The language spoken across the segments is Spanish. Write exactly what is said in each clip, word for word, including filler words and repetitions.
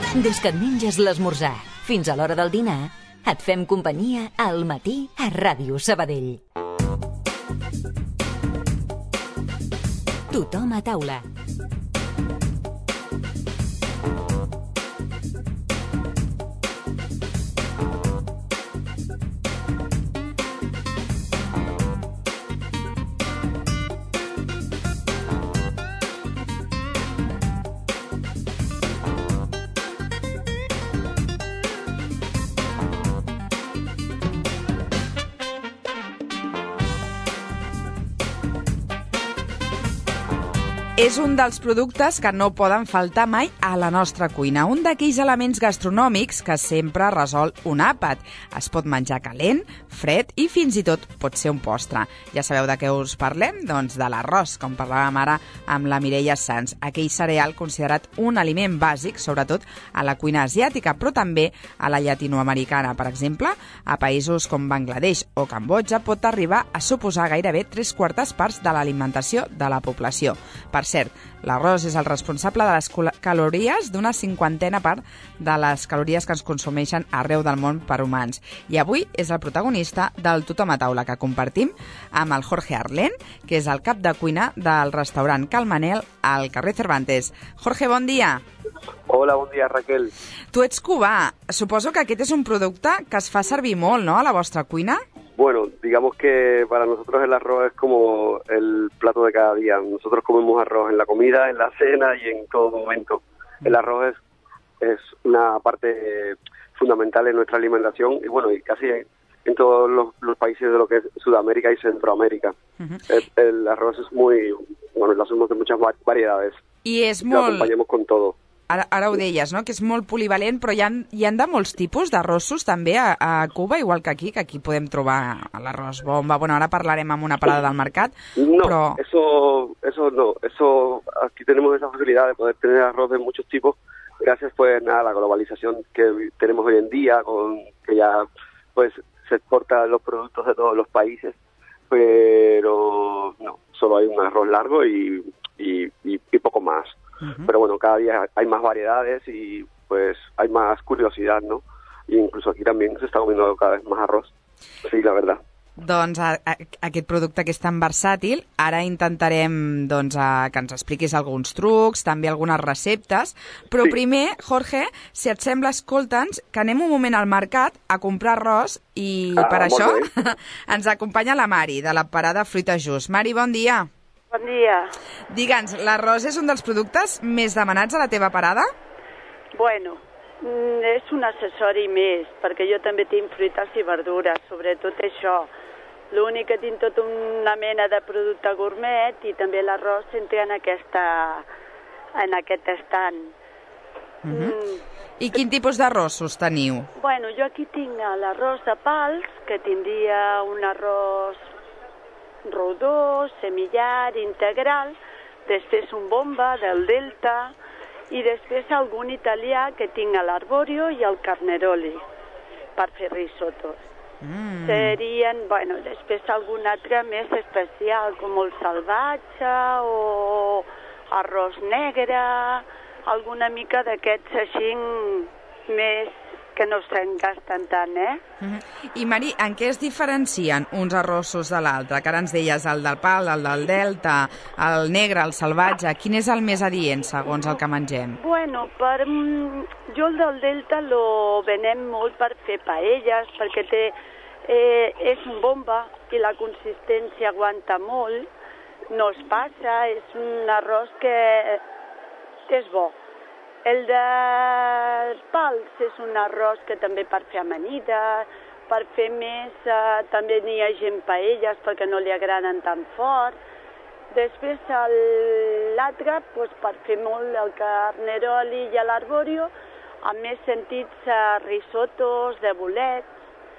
Des que et menges l'esmorzar fins a l'hora del dinar, et fem companyia al matí a Ràdio Sabadell. Tothom a taula. És un dels productes que no poden faltar mai a la nostra cuina. Un d'aquells elements gastronòmics que sempre resol un àpat. Es pot menjar calent, fred i fins i tot pot ser un postre. Ja sabeu de què us parlem? Doncs de l'arròs, com parlàvem ara amb la Mireia Sans. Aquell cereal considerat un aliment bàsic, sobretot a la cuina asiàtica, però també a la llatinoamericana. Per exemple, a països com Bangladesh o Cambodja pot arribar a suposar gairebé tres quartes parts de l'alimentació de la població. Per cert, l'arròs és el responsable de les calories d'una cinquantena part de les calories que ens consumeixen arreu del món per humans. I avui és el protagonista del Tothom a taula que compartim amb el Jorge Arlen, que és el cap de cuina del restaurant Cal Manel al carrer Cervantes. Jorge, bon dia. Hola, bon dia, Raquel. Tu ets cubà. Suposo que aquest és un producte que es fa servir molt, no?, a la vostra cuina? Bueno, digamos que para nosotros el arroz es como el plato de cada día. Nosotros comemos arroz en la comida, en la cena y en todo momento. El arroz es, es una parte fundamental en nuestra alimentación y bueno, y casi en, en todos los, los países de lo que es Sudamérica y Centroamérica. Uh-huh. el, el arroz es muy, bueno, lo hacemos de muchas variedades. I és molt... Lo acompañamos con todo. Ara, ara ho deies, no?, que és molt polivalent, però hi ha, hi ha de molts tipus d'arrossos també a, a Cuba, igual que aquí, que aquí podem trobar l'arròs bomba. Bueno, ara parlarem amb una parada del mercat, no, però... eso, eso no, eso, aquí tenemos esa facilidad de poder tener arroz de muchos tipos, gracias pues nada, a la globalización que tenemos hoy en día, con que ya pues se exportan los productos de todos los países, pero no, solo hay un arroz largo y, y, y, y poco más. Uh-huh. Pero bueno, cada día hay más variedades y pues hay más curiosidad, ¿no? Y incluso aquí también se está comiendo cada vez más arroz. Sí, la verdad. Doncs a, a, aquest producte que és tan versàtil, ara intentarem doncs, a, que ens expliquis alguns trucs, també algunes receptes, però sí. Primer, Jorge, si et sembla, escolta'ns, que anem un moment al mercat a comprar arròs i ah, per això ens acompanya la Mari, de la parada Fruita Just. Mari, bon dia. Bon dia. Digue'ns, l'arròs és un dels productes més demanats a la teva parada? Bueno, és un accessori més, perquè jo també tinc fruites i verdures, sobretot això. L'únic que tinc tot una mena de producte gourmet i també l'arròs s'entra en, aquesta, en aquest estant. Uh-huh. mm. I quin tipus d'arrossos teniu? Bueno, jo aquí tinc l'arròs de pals, que tindria un arròs rodó, semillar, integral, després un bomba del Delta i després algun italià que tinc a l'Arborio i el Carneroli per fer risotos. Mm. Serien, bueno, després algun altre més especial com el salvatge o arròs negre, alguna mica d'aquests així més que no se'n gasten tant, eh? Uh-huh. I, Mari, en què es diferencien uns arrossos de l'altre? Que ara ens deies el del pal, el del delta, el negre, el salvatge. Quin és el més adient, segons el que mengem? Bueno, per, jo el del delta lo venem molt per fer paelles, perquè té, eh, és un bomba i la consistència aguanta molt, no es passa, és un arròs que és bo. El de pals és un arròs que també per fer amanides, per fer més, eh, també n'hi ha gent paelles perquè no li agraden tan fort. Després l'altre, doncs, per fer molt el Carneroli i l'Arborio, amb més sentits eh, risotos de bolets,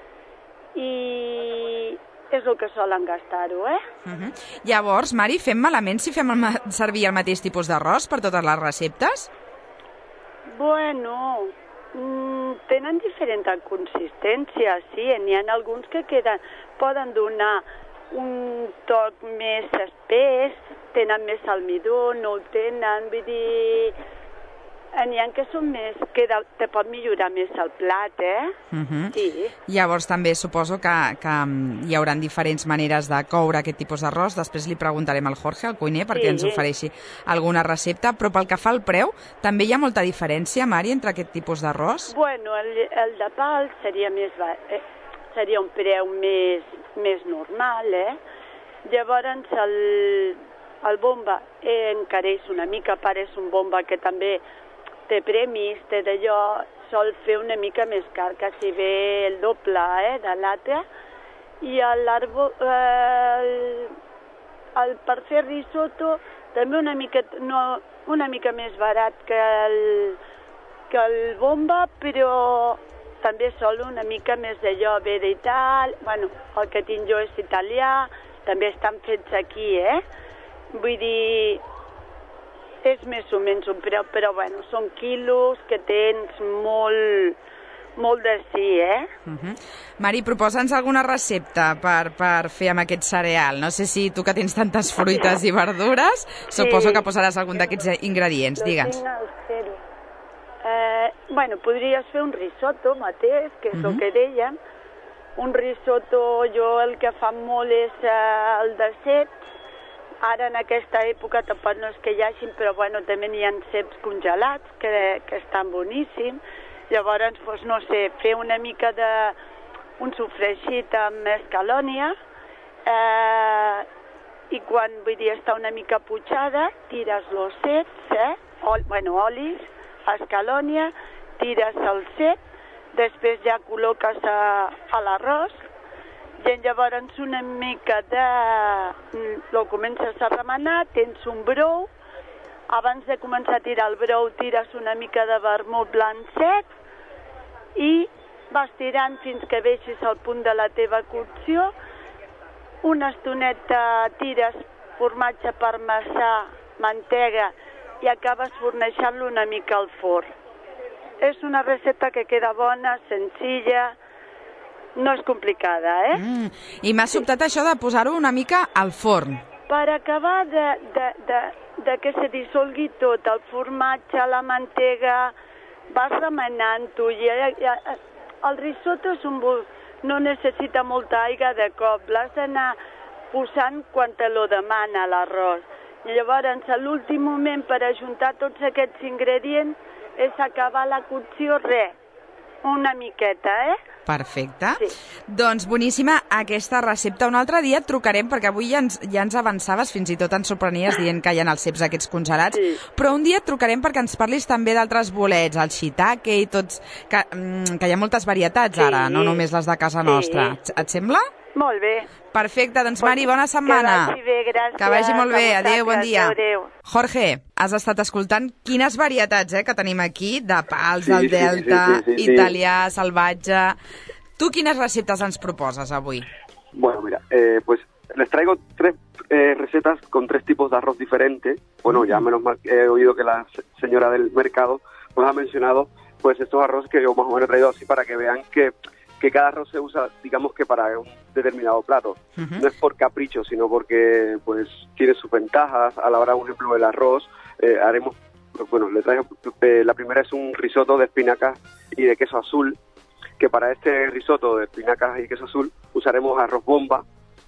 i és el que solen gastar-ho, eh? Uh-huh. Llavors, Mari, fem malament si fem el servir el mateix tipus d'arròs per totes les receptes? Bueno, mmm, tenen diferent consistència, sí, n'hi ha alguns que queden, poden donar un toc més espès, tenen més almidó, no el tenen, vull dir, n'hi ha que són més, que de, te pot millorar més el plat, eh? Uh-huh. Sí. Llavors també suposo que, que hi haurà diferents maneres de coure aquest tipus d'arròs. Després li preguntarem al Jorge, al cuiner, perquè Sí. ens ofereixi alguna recepta. Però pel que fa al preu, també hi ha molta diferència, Mari, entre aquest tipus d'arròs? Bueno, el, el de pal seria més ba- eh, seria un preu més, més normal, eh? Llavors el, el bomba eh, encareix una mica, a part és un bomba que també té premis, té d'allò, sol fer una mica més car, quasi bé el doble eh, de l'altre, i l'àrbol, eh, el, el, per fer risotto també una mica, no, una mica més barat que el, que el bomba, però també sol una mica més d'allò, ve d'Itàlia, bueno, el que tinc jo és italià, també estan fets aquí, eh? Vull dir, és més o menys un preu, però bueno, són quilos que tens molt, molt de sí, eh? Uh-huh. Mari, proposa'ns alguna recepta per, per fer amb aquest cereal. No sé si tu que tens tantes fruites i verdures, Sí. suposo que posaràs algun d'aquests ingredients, Lo digue'ns. tinc al zero. Eh, bueno, podries fer un risotto mateix, que és Mhm. el que dèiem. Un risotto, jo el que fa molt és eh, el de ceps. Ara en aquesta època tampoc no és que hi hagin, però bueno, també n'hi ha ceps congelats que, que estan boníssims. Llavors, doncs, no sé, fer una mica de un sofregit amb escalònia eh, i quan, vull dir, està una mica putxada, tires els ceps, eh? Ol, bueno, olis, escalònia, tires el cep, després ja col·loques a, a l'arròs, i llavors una mica de... lo comences a remenar, tens un brou, abans de començar a tirar el brou tires una mica de vermut blanc sec i vas tirant fins que vegis el punt de la teva cocció. Una estoneta tires formatge parmesà, mantega i acabes fornejant-lo una mica al forn. És una recepta que queda bona, senzilla, no és complicada, eh? Mm. I m'ha sobtat això de posar-ho una mica al forn. Per acabar de, de, de, de que se dissolgui tot, el formatge, la mantega, vas remenant-ho. I, i, el risotto és un, no necessita molta aigua de cop, l'has d'anar posant quan te lo demana l'arròs. I llavors, a l'últim moment, per ajuntar tots aquests ingredients, és acabar la cocció, res, una miqueta, eh? Perfecte. Sí. Doncs boníssima aquesta recepta. Un altre dia et trucarem, perquè avui ja ens, ja ens avançaves, fins i tot ens sorprenies dient que hi ha els ceps aquests congelats, Sí. però un dia et trucarem perquè ens parlis també d'altres bolets, el shiitake i tots, que, mm, que hi ha moltes varietats Sí. ara, no només les de casa Sí. nostra. Et, et sembla? Molt bé. Perfecte, doncs Mari, bona setmana. Que vagi bé, gràcies. Que vagi molt bé, a adéu, bon vosaltres. dia. Adéu. Jorge, has estat escoltant quines varietats eh, que tenim aquí, de pals, Sí, del sí, sí, delta, sí, sí, sí. italià, salvatge... Tu quines receptes ens proposes avui? Bueno, mira, eh, pues les traigo tres eh, recetas con tres tipos de arroz diferentes. Bueno, ya menos mal que he oído que la se- señora del mercado pues ha mencionado pues estos arroz que yo más o menos he traído así para que vean que, que cada arroz se usa, digamos que para un determinado plato. Uh-huh. No es por capricho, sino porque pues tiene sus ventajas. A la hora, por ejemplo, del arroz, eh, haremos, bueno, le traigo, eh, la primera es un risotto de espinacas y de queso azul, que para este risotto de espinacas y queso azul usaremos arroz bomba,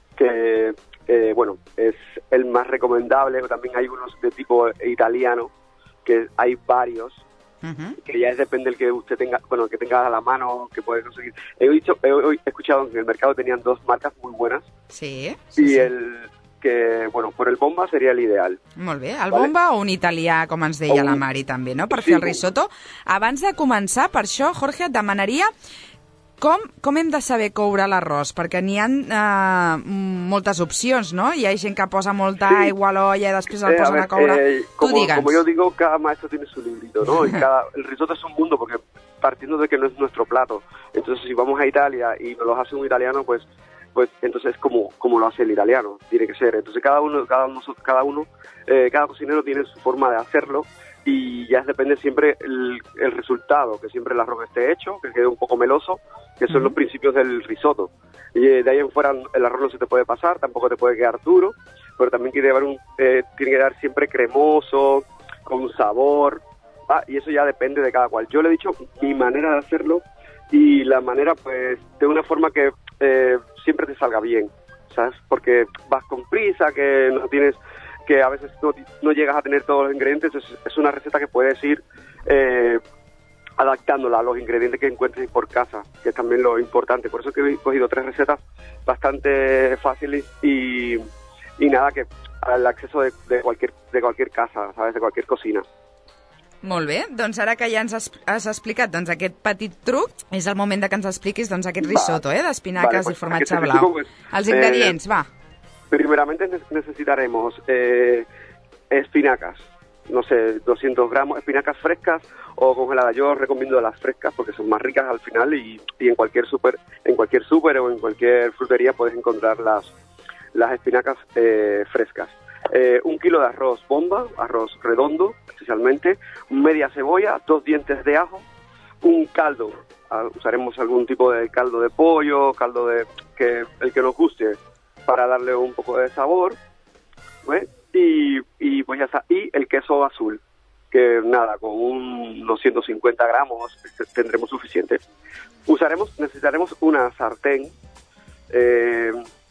que eh, bueno, es el más recomendable. También hay unos de tipo italiano, que hay varios, Uh-huh. que ya es, depende del que usted tenga, bueno, que tenga a la mano, que puede conseguir. He, dicho, he, he escuchado que en el mercado tenían dos marcas muy buenas, Sí, sí, y sí. el que, bueno, por el bomba sería el ideal. Molt bé. El Vale. bomba o un italià, com ens deia O un- la Mari, també, no?, per Sí, fer el un- risotto. Abans de començar, per això, Jorge, et demanaria com, com hem de saber coure l'arròs, perquè n'hi ha eh, moltes opcions, no? Hi ha gent que posa molta Sí. aigua a l'olla i després el Eh, a posen ver, a coure. eh, Tu como, digue'ns. como yo digo, cada maestro tiene su librito, ¿no? Y cada, el risotto es un mundo, porque partiendo de que no es nuestro plato, entonces si vamos a Italia y nos lo hace un italiano, pues pues entonces como como lo hace el italiano, tiene que ser. Entonces cada uno, cada uno, cada uno, eh, cada cocinero tiene su forma de hacerlo, y ya depende siempre el, el resultado, que siempre el arroz esté hecho, que quede un poco meloso, que son Ujú. los principios del risotto. Y eh, de ahí en fuera el arroz no se te puede pasar, tampoco te puede quedar duro, pero también quiere llevar un, eh, tiene que quedar siempre cremoso, con sabor, Ah, y eso ya depende de cada cual. Yo le he dicho mi manera de hacerlo y la manera, pues, de una forma que eh, siempre te salga bien, ¿sabes? Porque vas con prisa, que no tienes, que a veces no, no llegas a tener todos los ingredientes. Es, es una receta que puedes ir eh, adaptándola a los ingredientes que encuentres por casa, que es también lo importante. Por eso que he cogido tres recetas bastante fáciles y, y nada, que al acceso de, de cualquier de cualquier casa, ¿sabes? De cualquier cocina. Molt bé, doncs ara que ja ens has, has explicat doncs, aquest petit truc, és el moment de que ens expliquis doncs, aquest risotto eh, d'espinaques vale, pues, i formatge blau. Truco, pues, Els ingredients, eh, va. Primeramente necesitaremos eh, espinacas, no sé, doscientos gramos, espinacas frescas o congeladas. Yo recomiendo las frescas porque son más ricas al final y, y en cualquier súper en cualquier súper o en cualquier frutería puedes encontrar las, las espinacas eh, frescas. Eh, un kilo de arroz bomba, arroz redondo especialmente, media cebolla, dos dientes de ajo, un caldo, uh, usaremos algún tipo de caldo de pollo, caldo de que el que nos guste para darle un poco de sabor, ¿eh? y, y pues ya está, y el queso azul, que nada, con un, unos ciento cincuenta gramos tendremos suficiente. Usaremos, necesitaremos una sartén, eh,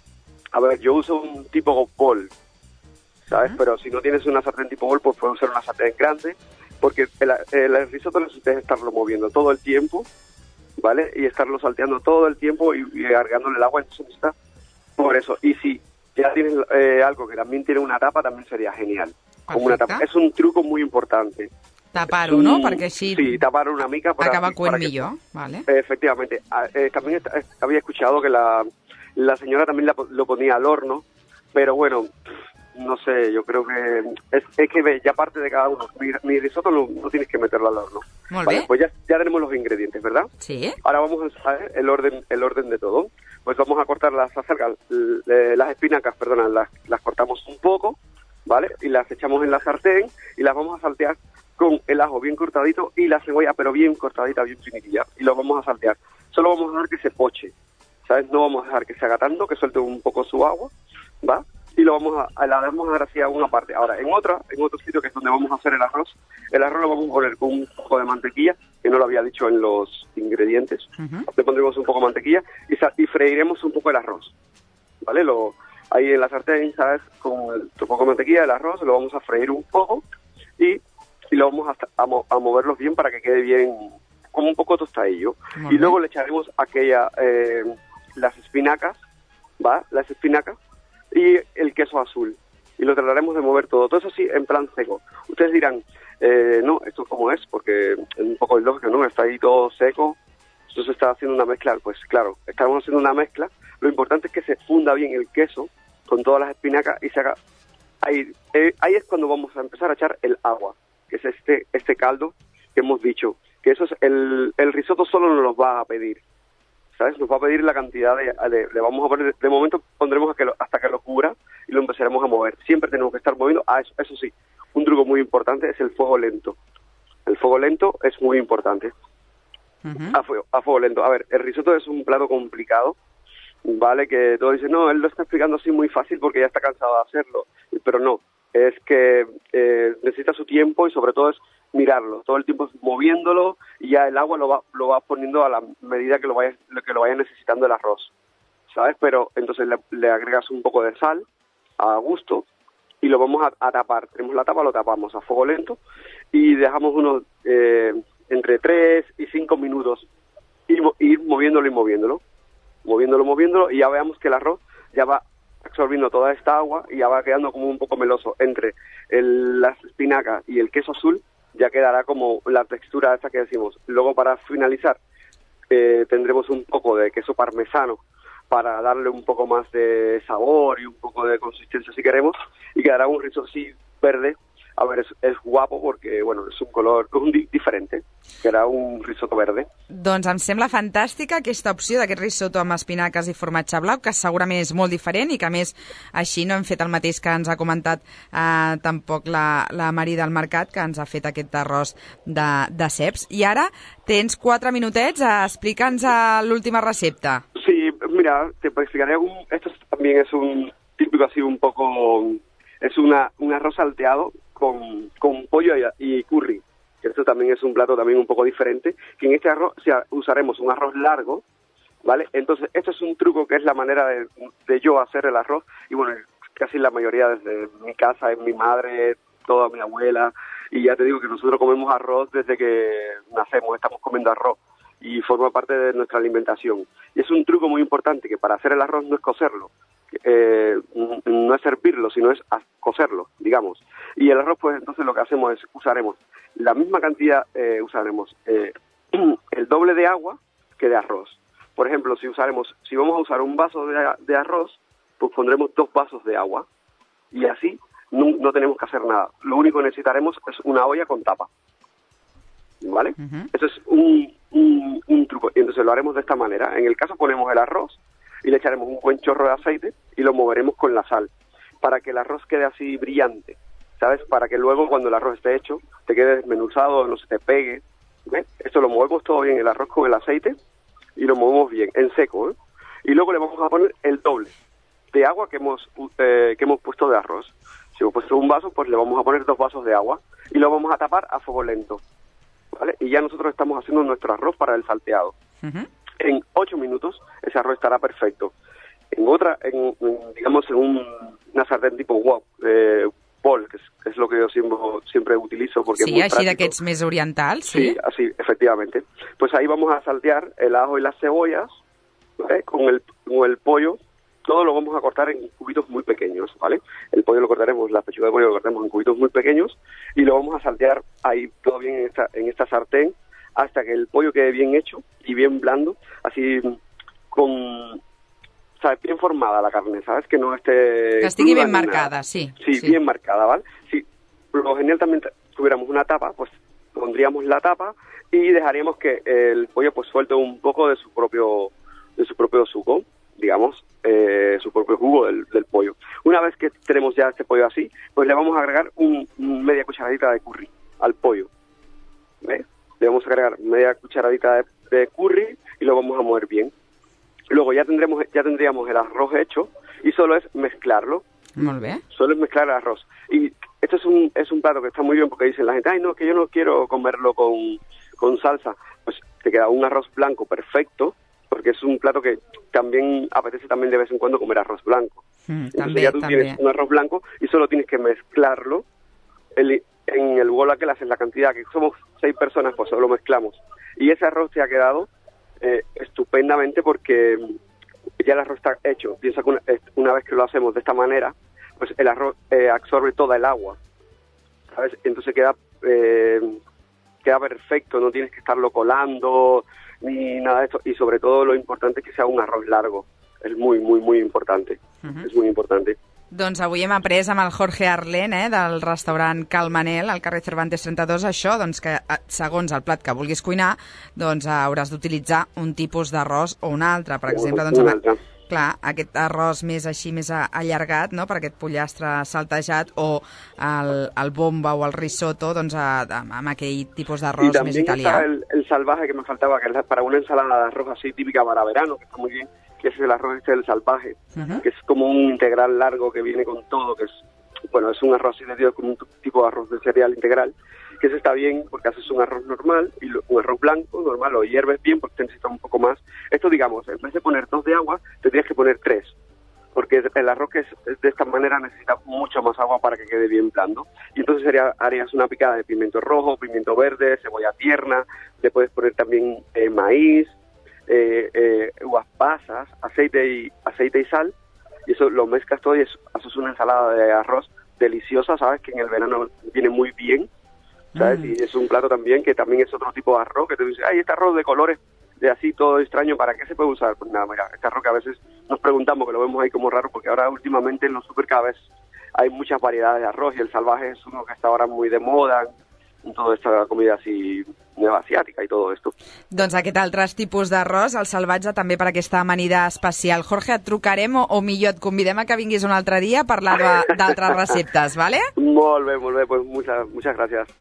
a ver, yo uso un tipo bol, ¿sabes? Uh-huh. Pero si no tienes una sartén tipo bol, pues puedes usar una sartén grande, porque el, el, el risotto necesitas estarlo moviendo todo el tiempo, ¿vale? Y estarlo salteando todo el tiempo y, y agregándole el agua, entonces necesitas por eso. Y si ya tienes eh, algo que también tiene una tapa, también sería genial. Como una tapa. Es un truco muy importante. Tapar-ho, no? Perquè així... Sí, tapar una mica para... Acaba cuent millor, vale. Eh, efectivamente. Eh, también está, eh, había escuchado que la, la señora también la, lo ponía al horno, pero bueno... No sé, yo creo que es, es que ya parte de cada uno. Mi, mi risotto no, no tienes que meterlo al horno. Muy vale, bien. Pues ya, ya tenemos los ingredientes, ¿verdad? Sí. Ahora vamos a ver el orden, el orden de todo. Pues vamos a cortar las acelgas, las espinacas, perdona, las, las cortamos un poco, ¿vale? Y las echamos en la sartén y las vamos a saltear con el ajo bien cortadito y la cebolla, pero bien cortadita, bien finitilla. Y lo vamos a saltear. Solo vamos a dejar que se poche, ¿sabes? No vamos a dejar que se haga tanto, que suelte un poco su agua, ¿va? Y lo vamos a, la vamos a dar así a una parte. Ahora, en otra, en otro sitio que es donde vamos a hacer el arroz, el arroz lo vamos a poner con un poco de mantequilla, que no lo había dicho en los ingredientes. Uh-huh. Le pondremos un poco de mantequilla y, y freiremos un poco el arroz, ¿vale? Lo, ahí en la sartén, ¿sabes? Con el, un poco de mantequilla, el arroz, lo vamos a freír un poco y, y lo vamos a, a, mo, a moverlos bien para que quede bien, como un poco tostadillo. Uh-huh. Y luego le echaremos aquella, eh, las espinacas, ¿va? Las espinacas. Y el queso azul. Y lo trataremos de mover todo. Todo eso sí, en plan seco. Ustedes dirán, eh, no, ¿esto cómo es? Porque es un poco ilógico, ¿no? Está ahí todo seco. Esto se está haciendo una mezcla. Pues claro, estamos haciendo una mezcla. Lo importante es que se funda bien el queso con todas las espinacas y se haga... Ahí, eh, ahí es cuando vamos a empezar a echar el agua, que es este este caldo que hemos dicho. Que eso es el, el risotto solo nos lo va a pedir. ¿Sabes? Nos va a pedir la cantidad de, de, le vamos a poner, de momento pondremos a que lo, hasta que lo cubra y lo empezaremos a mover. Siempre tenemos que estar moviendo. Ah, eso, eso sí, un truco muy importante es el fuego lento. El fuego lento es muy importante. Uh-huh. A fuego, a fuego lento. A ver, el risotto es un plato complicado, ¿vale? Que todos dicen, no, él lo está explicando así muy fácil porque ya está cansado de hacerlo. Pero no, es que eh, necesita su tiempo y sobre todo es mirarlo, todo el tiempo moviéndolo y ya el agua lo va lo va poniendo a la medida que lo vaya que lo vaya necesitando el arroz, ¿sabes? Pero entonces le, le agregas un poco de sal a gusto y lo vamos a, a tapar. Tenemos la tapa, lo tapamos a fuego lento y dejamos unos eh, entre tres y cinco minutos ir, ir moviéndolo y moviéndolo, moviéndolo, moviéndolo y ya veamos que el arroz ya va absorbiendo toda esta agua y ya va quedando como un poco meloso entre el, las espinacas y el queso azul. Ya quedará como la textura esa que decimos. Luego, para finalizar, eh, tendremos un poco de queso parmesano para darle un poco más de sabor y un poco de consistencia si queremos, y quedará un risotto así verde. A ver, es, es guapo porque, bueno, és un color un di diferente, que era un risotto verde. Doncs em sembla fantàstica aquesta opció d'aquest risotto amb espinaques i formatge blau, que segurament és molt diferent i que, a més, així no hem fet el mateix que ens ha comentat eh, tampoc la, la Mari del Mercat, que ens ha fet aquest arròs de, de ceps. I ara tens quatre minutets, eh, explica'ns l'última recepta. Sí, mira, te explicaré un... Esto también es un típico así un poco... Es una, un arroz salteado con, con pollo y, y curry, que esto también es un plato también un poco diferente, que en este arroz o sea, usaremos un arroz largo, ¿vale? Entonces, esto es un truco que es la manera de, de yo hacer el arroz, y bueno, casi la mayoría desde mi casa, es mi madre, toda mi abuela, y ya te digo que nosotros comemos arroz desde que nacemos, estamos comiendo arroz, y forma parte de nuestra alimentación. Y es un truco muy importante, que para hacer el arroz no es cocerlo, eh, no es hervirlo, sino es cocerlo, digamos. Y el arroz, pues entonces lo que hacemos es, usaremos la misma cantidad, eh, usaremos eh, el doble de agua que de arroz. Por ejemplo, si usaremos, si vamos a usar un vaso de, de arroz, pues pondremos dos vasos de agua. Y así no, no tenemos que hacer nada. Lo único que necesitaremos es una olla con tapa. ¿Vale? Uh-huh. Eso es un, un, un truco. Y entonces lo haremos de esta manera. En el caso ponemos el arroz y le echaremos un buen chorro de aceite y lo moveremos con la sal para que el arroz quede así brillante, ¿sabes? Para que luego cuando el arroz esté hecho te quede desmenuzado, no se te pegue. ¿Ves? Esto lo movemos todo bien, el arroz con el aceite, y lo movemos bien, en seco, ¿eh? Y luego le vamos a poner el doble de agua que hemos eh, que hemos puesto de arroz. Si hemos puesto un vaso, pues le vamos a poner dos vasos de agua y lo vamos a tapar a fuego lento, ¿vale? Y ya nosotros estamos haciendo nuestro arroz para el salteado. Uh-huh. En ocho minutos ese arroz estará perfecto. En otra, en, en, digamos, en un, una sartén tipo wok, eh, bol, que es, que es lo que yo siempre, siempre utilizo porque sí, es muy així práctico. D'aquests més orientals, sí. Sí, así, efectivamente. Pues ahí vamos a saltear el ajo y las cebollas, ¿vale? Con el, con el pollo, todo lo vamos a cortar en cubitos muy pequeños, ¿vale? El pollo lo cortaremos, la pechuga de pollo lo cortaremos en cubitos muy pequeños y lo vamos a saltear ahí todo bien en esta, en esta sartén hasta que el pollo quede bien hecho y bien blando, así con... ¿sabes? Bien formada la carne, ¿sabes? Que no esté... Que estigui bien marcada, sí, sí. Sí, bien marcada, ¿vale? Si por lo genial también tuviéramos una tapa, pues pondríamos la tapa y dejaríamos que el pollo pues suelte un poco de su propio de su propio suco, digamos, eh, su propio jugo del, del pollo. Una vez que tenemos ya este pollo así, pues le vamos a agregar un, un media cucharadita de curry al pollo, ¿ves? Le vamos a agregar media cucharadita de, de curry y lo vamos a mover bien. Luego ya tendremos ya tendríamos el arroz hecho y solo es mezclarlo. Muy bien. Solo es mezclar el arroz. Y esto es un es un plato que está muy bien porque dicen la gente, ay no, que yo no quiero comerlo con, con salsa. Pues te queda un arroz blanco perfecto, porque es un plato que también apetece también de vez en cuando comer arroz blanco. Mm, Entonces también, ya tú también. Tienes un arroz blanco y solo tienes que mezclarlo. El, en el bol aquel haces la cantidad, que somos seis personas, pues solo mezclamos. Y ese arroz te ha quedado eh, estupendamente porque ya el arroz está hecho. Piensa que una, una vez que lo hacemos de esta manera, pues el arroz eh, absorbe toda el agua, ¿sabes? Entonces queda eh, queda perfecto, no tienes que estarlo colando ni nada de esto. Y sobre todo lo importante es que sea un arroz largo. És muy, muy, muy importante. Uh-huh. És molt important. Doncs avui hem après amb el Jorge Arlen, eh, del restaurant Cal Manel, al carrer Cervantes trenta-dos, això, doncs que segons el plat que vulguis cuinar, doncs hauràs d'utilitzar un tipus d'arròs o un altre. Per exemple, doncs, amb, clar, aquest arròs més així, més allargat, no?, per aquest pollastre saltejat, o el, el bomba o el risotto, doncs a, a, amb aquell tipus d'arròs més italià. Y también está el, el salvaje que me faltaba, que es para una ensalada de arroz así típica para verano, que está muy bien, que es el arroz este del salvaje, uh-huh. que es como un integral largo que viene con todo, que es, bueno, es un arroz de como un tipo de arroz de cereal integral, que ese está bien porque haces un arroz normal, y lo, un arroz blanco normal, lo hierves bien porque te necesita un poco más. Esto, digamos, en vez de poner dos de agua, tendrías que poner tres, porque el arroz que es de esta manera necesita mucho más agua para que quede bien blando. Y entonces sería, harías una picada de pimiento rojo, pimiento verde, cebolla tierna, le puedes poner también eh, maíz, Eh, eh, uvas pasas, aceite y aceite y sal, y eso lo mezclas todo y es, haces una ensalada de arroz deliciosa, sabes que en el verano viene muy bien, sabes, mm. y es un plato también que también es otro tipo de arroz que te dice, ay, este arroz de colores de así todo extraño, ¿para qué se puede usar? Pues nada, mira, este arroz que a veces nos preguntamos, que lo vemos ahí como raro, porque ahora últimamente en los super cada vez hay muchas variedades de arroz y el salvaje es uno que está ahora muy de moda en toda esta comida así asiàtica i tot esto. Doncs aquest altres tipus d'arròs, el salvatge, també per aquesta amanida especial. Jorge, et trucarem o, o millor et convidem a que vinguis un altre dia a parlar d'altres receptes, ¿vale? Molt bé, molt bé, pues muchas, muchas gracias.